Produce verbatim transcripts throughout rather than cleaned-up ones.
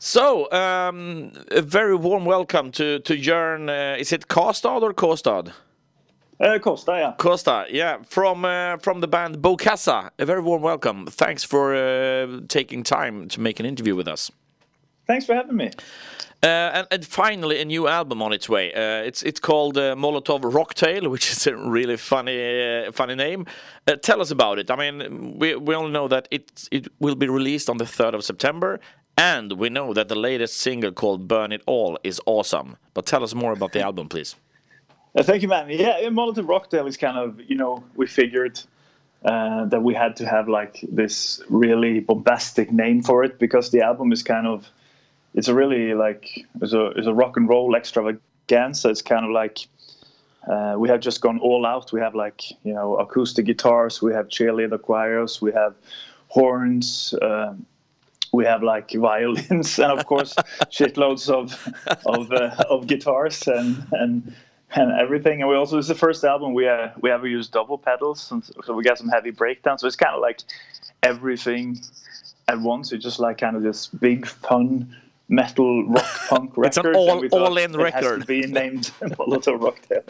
So, um, a very warm welcome to to Jörn. Uh, is it Kastad or Kostad? Uh, Costa, yeah. Costa, yeah, from uh, from the band Bokassa. A very warm welcome. Thanks for uh, taking time to make an interview with us. Thanks for having me. Uh, and, and finally, a new album on its way. Uh, it's it's called uh, Molotov Rocktail, which is a really funny uh, funny name. Uh, tell us about it. I mean, we we all know that it it will be released on the third of September, and we know that the latest single called Burn It All is awesome. But tell us more about the album, please. Uh, thank you, man. Yeah, Molotov Rocktail is kind of, you know, we figured uh, that we had to have like this really bombastic name for it because the album is kind of, it's a really like, it's a, it's a rock and roll extravaganza. It's kind of like, uh, we have just gone all out. We have like, you know, acoustic guitars, we have cheerleader choirs, we have horns, uh, we have like violins, and of course, shitloads of of uh, of guitars and and and everything. And we also, it's the first album we uh, we ever used double pedals, and so we got some heavy breakdowns. So it's kind of like everything at once. It's just like kind of this big fun metal rock punk record. It's an all all in record. It has to be named Molotov Rocktail.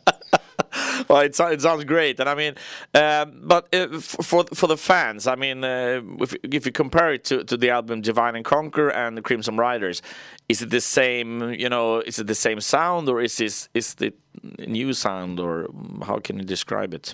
Well, it, it sounds great, and I mean, um, but uh, for for the fans, I mean, uh, if if you compare it to, to the album Divide and Conquer and the Crimson Riders, is it the same? You know, is it the same sound, or is this is the new sound, or how can you describe it?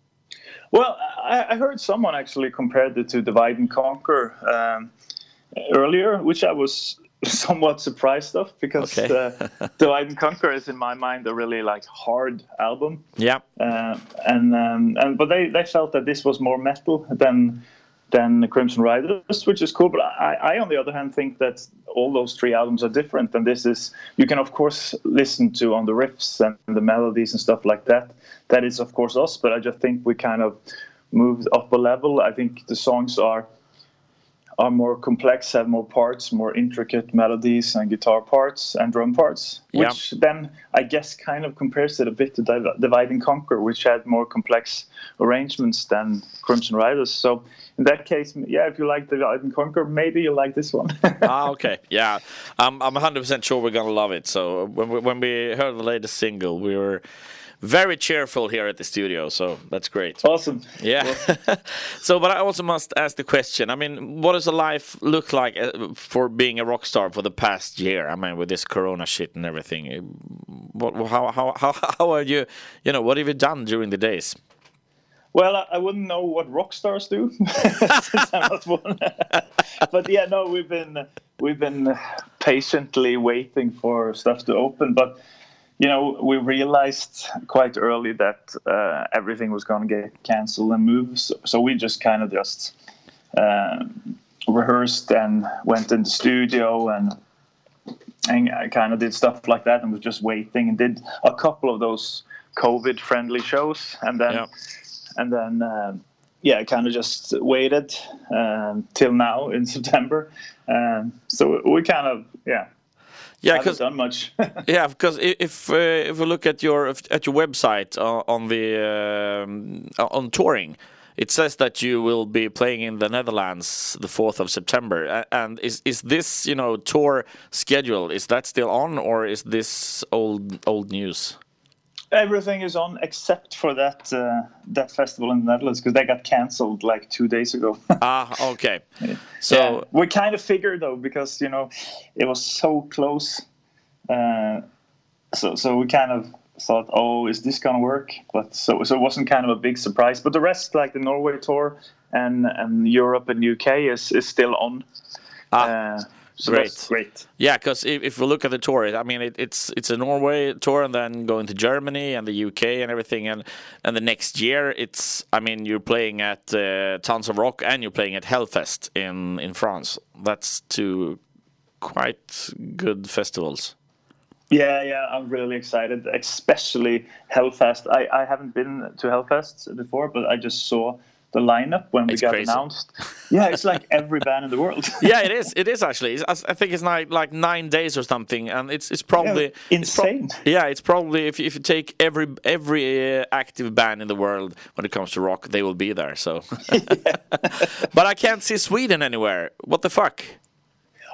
Well, I, I heard someone actually compared it to Divide and Conquer um, earlier, which I was somewhat surprised of, because okay. uh, Divide and Conquer is in my mind a really like hard album. Yeah. Uh, and um, and but they, they felt that this was more metal than than the Crimson Riders, which is cool. But I, I on the other hand think that all those three albums are different, and this is, you can of course listen to on the riffs and the melodies and stuff like that. That is of course us, but I just think we kind of moved up a level. I think the songs are are more complex, have more parts, more intricate melodies and guitar parts and drum parts, which yeah. then I guess kind of compares it a bit to Divide and Conquer, which had more complex arrangements than Crimson Riders. So in that case, yeah, if you like Divide and Conquer, maybe you like this one. Ah, okay, yeah, I'm I'm one hundred percent sure we're gonna love it. So when we, when we heard the latest single, we were very cheerful here at the studio, so that's great. Awesome. Yeah. Well. So, but I also must ask the question. I mean, what does a life look like for being a rock star for the past year? I mean, with this Corona shit and everything. What, how, how, how, how are you? You know, what have you done during the days? Well, I wouldn't know what rock stars do since I'm not one. But yeah, no, we've been we've been patiently waiting for stuff to open, but. You know, we realized quite early that uh, everything was going to get canceled and moved. So, so we just kind of just uh, rehearsed and went in the studio and and I kind of did stuff like that and was just waiting and did a couple of those COVID-friendly shows. And then, yeah. and then um, yeah, I kind of just waited um, till now in September. Um, so we kind of, yeah. Yeah, because done much. yeah, because if uh, if we look at your at your website uh, on the um, on touring, it says that you will be playing in the Netherlands the fourth of September. And is is this, you know, tour schedule, is that still on, or is this old old news? Everything is on except for that uh, that festival in the Netherlands, because they got cancelled like two days ago. Ah, okay. So yeah. We kind of figured though, because you know it was so close. Uh, so so we kind of thought, oh, is this gonna work? But so so it wasn't kind of a big surprise. But the rest, like the Norway tour and and Europe and U K, is is still on. Ah. Uh, So great, that's great. Yeah, because if, if we look at the tour, I mean, it, it's it's a Norway tour, and then going to Germany and the U K and everything, and and the next year, it's, I mean, you're playing at uh, Tons of Rock and you're playing at Hellfest in in France. That's two quite good festivals. Yeah, yeah, I'm really excited, especially Hellfest. I I haven't been to Hellfest before, but I just saw the lineup when we it's got crazy. announced. Yeah, it's like every band in the world. Yeah, it is. It is actually. It's, I think it's like like nine days or something, and it's it's probably yeah, insane. It's pro- yeah, it's probably if you, if you take every every uh, active band in the world when it comes to rock, they will be there. So, but I can't see Sweden anywhere. What the fuck?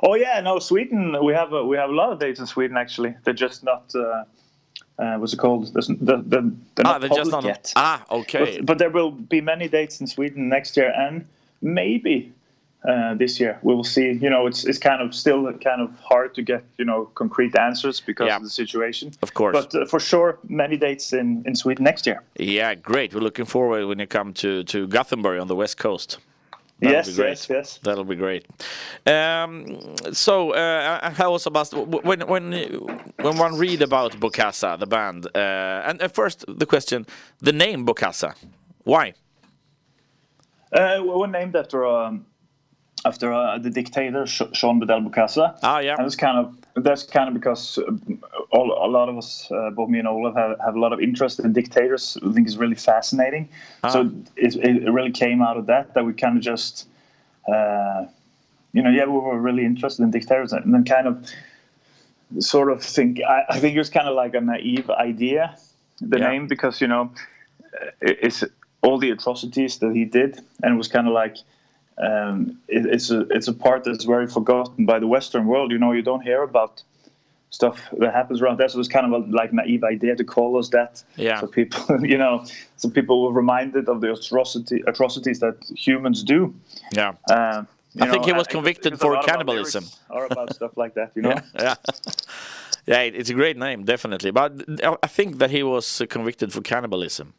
Oh yeah, no, Sweden. We have a, we have a lot of dates in Sweden actually. They're just not. Uh, uh, what's it called? They're, they're, they're Ah, not they're public just not. yet. Ah, okay. But, but there will be many dates in Sweden next year, and maybe uh, this year we will see. You know, it's it's kind of still kind of hard to get you know concrete answers because Yeah. of the situation. Of course. But uh, for sure, many dates in, in Sweden next year. Yeah, great. We're looking forward when you come to, to Gothenburg on the west coast. That'll Yes, be great. yes, yes. That'll be great. Um, so, uh, how was about when when when one read about Bokassa, the band, uh, and uh, first the question, the name Bokassa, why? Uh, we were named after um, after uh, the dictator Sh- Jean Bedel Bokassa. Ah, yeah. And it's kind of that's kind of because uh, all, a lot of us, uh, both me and Olaf, have, have a lot of interest in dictators. I think it's really fascinating. Ah. So it, it really came out of that that we kind of just, uh, you know, yeah, we were really interested in dictators, and then kind of sort of think. I, I think it was kind of like a naive idea, the Yeah. name, because you know, it, it's all the atrocities that he did, and it was kind of like. Um, it, it's a it's a part that's very forgotten by the Western world. You know, you don't hear about stuff that happens around there. So it's kind of a like naive idea to call us that. Yeah. So people, you know, so people were reminded of the atrocity atrocities that humans do. Yeah. Uh, you I think know, he was and- convicted because a for lot of our cannibalism. lyrics Are about stuff like that, you know. Yeah. Yeah, it- it's a great name, definitely. But I think that he was uh, convicted for cannibalism.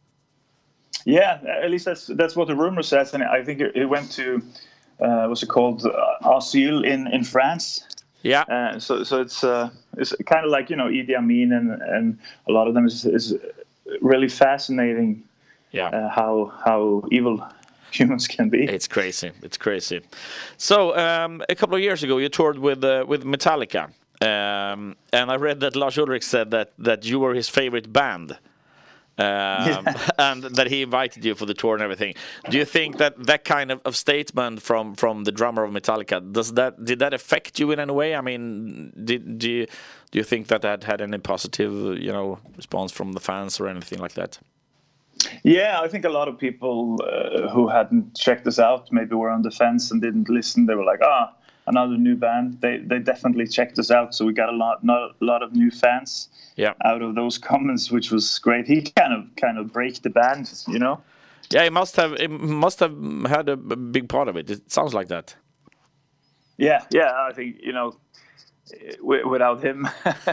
Yeah, at least that's that's what the rumor says, and I think it, it went to uh, what's it called, uh, Asile in in France. Yeah. Uh, so so it's uh, it's kind of like you know Idi Amin and and a lot of them is is really fascinating. Yeah. Uh, how how evil humans can be. It's crazy. It's crazy. So um, a couple of years ago, you toured with uh, with Metallica, um, and I read that Lars Ulrich said that that you were his favorite band. Um, Yeah. and that he invited you for the tour and everything. Do you think that that kind of, of statement from, from the drummer of Metallica, does that did that affect you in any way? I mean, did do you, do you think that that had any positive you know response from the fans or anything like that? Yeah, I think a lot of people uh, who hadn't checked us out maybe were on the fence and didn't listen. They were like, ah, another new band. They they definitely checked us out, so we got a lot not a lot of new fans. Yeah. Out of those comments, which was great. He kind of kind of break the band, you know. Yeah, he must have it must have had a b- big part of it. It sounds like that. Yeah, yeah. I think you know, w- without him,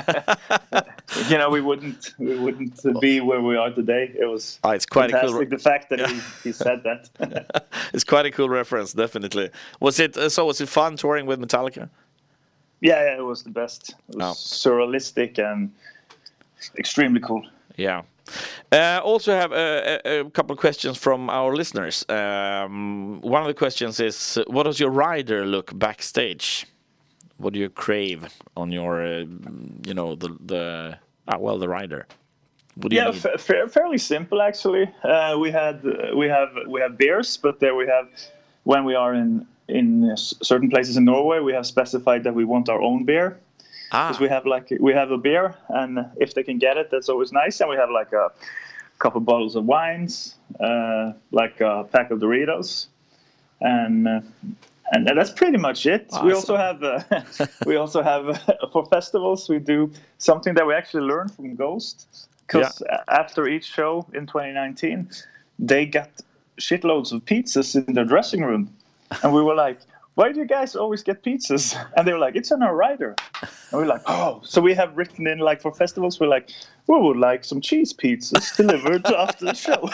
you know, we wouldn't we wouldn't be where we are today. It was Ah, it's quite a cool fantastic. re- The fact that he, he said that. It's quite a cool reference, definitely. Was it uh, so? Was it fun touring with Metallica? Yeah, yeah, it was the best. It was Oh. surrealistic and extremely cool. Yeah. Uh, also have a, a, a couple of questions from our listeners. Um, one of the questions is, uh, what does your rider look backstage? What do you crave on your, uh, you know, the the ah, well, the rider? What do you Yeah, need? fa- fa- fairly simple actually. Uh, we had uh, we have we have beers, but there we have when we are in in s- certain places in Norway, we have specified that we want our own beer. Ah, Because we have like we have a beer, and if they can get it, that's always nice. And we have like a couple bottles of wines, uh, like a pack of Doritos, and uh, and that's pretty much it. We Awesome. also have uh, we also have uh, for festivals we do something that we actually learned from Ghost, because after each show in twenty nineteen, they got shitloads of pizzas in their dressing room, and we were like, why do you guys always get pizzas? And they were like, it's on our rider. And we're like, oh. So we have written in, like, for festivals, we're like, we would like some cheese pizzas delivered after the show.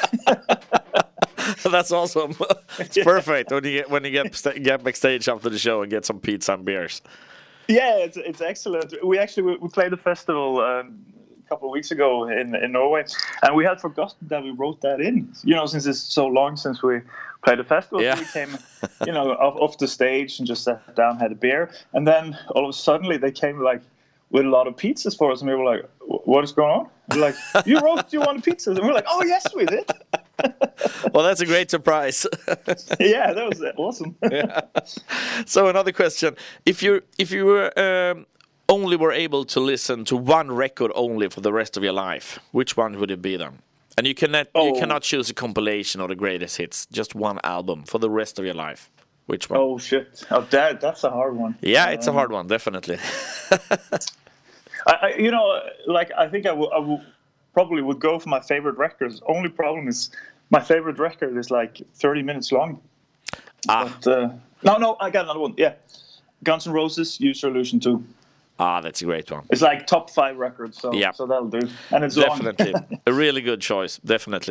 that's awesome. It's perfect when you get when you get sta- get backstage after the show and get some pizza and beers. Yeah, it's, it's excellent. We actually, we, we played a festival um, a couple of weeks ago in, in Norway, and we had forgotten that we wrote that in. You know, since it's so long since we played a festival, Yeah. so we came, you know, off, off the stage and just sat down, had a beer, and then all of a sudden they came like with a lot of pizzas for us, and we were like, "What is going on?" They're like, "You wrote you wanted pizzas," and we're like, "Oh yes, we did." Well, that's a great surprise. Yeah, that was awesome. Yeah. So another question: If you if you were um, only were able to listen to one record only for the rest of your life, which one would it be then? And you cannot you Oh. cannot choose a compilation or the greatest hits, just one album for the rest of your life. Which one? Oh shit! Oh, that that's a hard one. Yeah, it's um, a hard one, definitely. I, I, you know, like I think I will, I will probably would go for my favorite records. Only problem is my favorite record is like thirty minutes long. Ah. But, uh, no, no, I got another one. Yeah, Guns N' Roses, Use Your Illusion two. Ah, that's a great one. It's like top five records, so Yeah. so that'll do. And it's Definitely. long. A really good choice, definitely.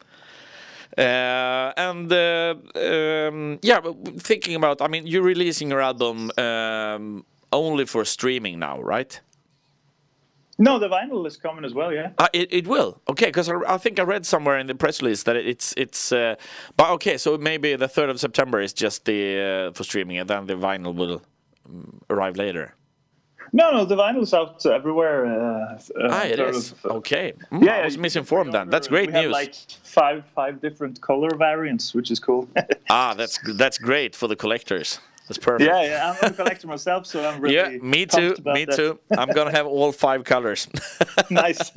Uh, and uh, um, yeah, but thinking about, I mean, you're releasing your album um, only for streaming now, right? No, the vinyl is coming as well. Yeah. Uh, it it will. Okay, because I, I think I read somewhere in the press release that it's it's. Uh, but okay, so maybe the third of September is just the uh, for streaming, and then the vinyl will um, arrive later. No, no, the vinyl's out everywhere. Uh, uh, Ah, it sort is. of, uh, Okay. Mm, Yeah, I was you can misinformed then. pre-order- That's great we have news. like five five different color variants, which is cool. Ah, that's that's great for the collectors. That's perfect. yeah, yeah, I'm a collector myself, so I'm really Yeah, me too. pumped about Me that. too. I'm gonna have all five colors. Nice.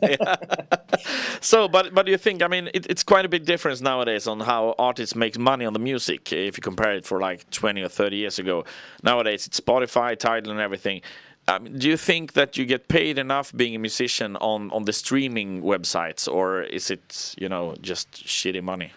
So, but but you think? I mean, it, it's quite a big difference nowadays on how artists make money on the music. If you compare it for like twenty or thirty years ago, nowadays it's Spotify, Tidal, and everything. Um, do you think that you get paid enough being a musician on on the streaming websites, or is it, you know, just shitty money?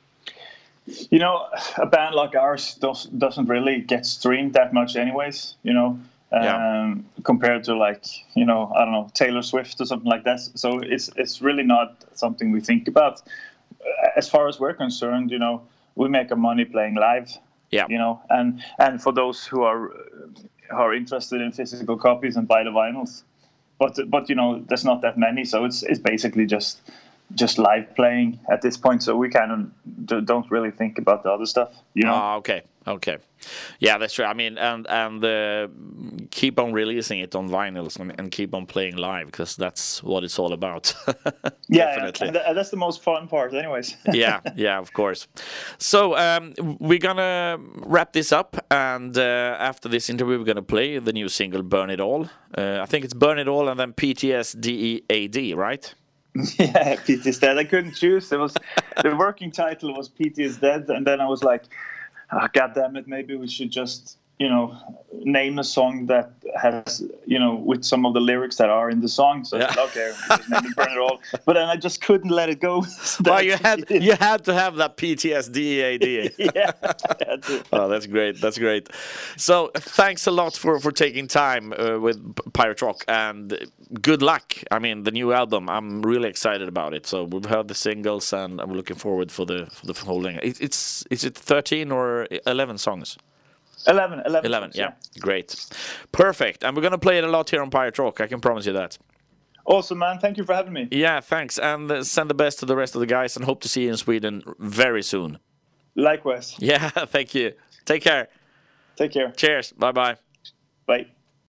You know, a band like ours does, doesn't really get streamed that much anyways, you know, um, Yeah. compared to like, you know, I don't know, Taylor Swift or something like that. So it's it's really not something we think about. As far as we're concerned, you know, we make our money playing live, Yeah. you know, and, and for those who are who are interested in physical copies and buy the vinyls. But, but you know, there's not that many, so it's it's basically just... just live playing at this point, so we kind of d- don't really think about the other stuff, you know. Ah, okay, okay, yeah, that's true. I mean, and and uh, keep on releasing it on vinyls and, and keep on playing live, because that's what it's all about. yeah, Definitely. and th- that's the most fun part, anyways. yeah, yeah, of course. So um, we're gonna wrap this up, and uh, after this interview, we're gonna play the new single "Burn It All." Uh, I think it's "Burn It All" and then P T S D E A D, right? yeah, P T is dead. I couldn't choose. It was the working title was P T is dead, and then I was like, oh, God damn it, maybe we should just, you know, name a song that has, you know, with some of the lyrics that are in the song. So Yeah. I said, okay, we'll just name it Burn It All. But then I just couldn't let it go. So Well, that's you what had we did. you had to have that P T S D E A D. yeah, I had to. Oh, that's great. That's great. So thanks a lot for, for taking time uh, with P- Pirate Rock, and good luck. I mean, the new album, I'm really excited about it. So we've heard the singles, and I'm looking forward for the for the whole thing. It, it's is it thirteen or eleven songs? eleven, eleven. eleven, songs, yeah. Great. Perfect. And we're going to play it a lot here on Pirate Rock. I can promise you that. Awesome, man. Thank you for having me. Yeah, thanks. And uh, send the best to the rest of the guys, and hope to see you in Sweden very soon. Likewise. Yeah, thank you. Take care. Take care. Cheers. Bye-bye. Bye.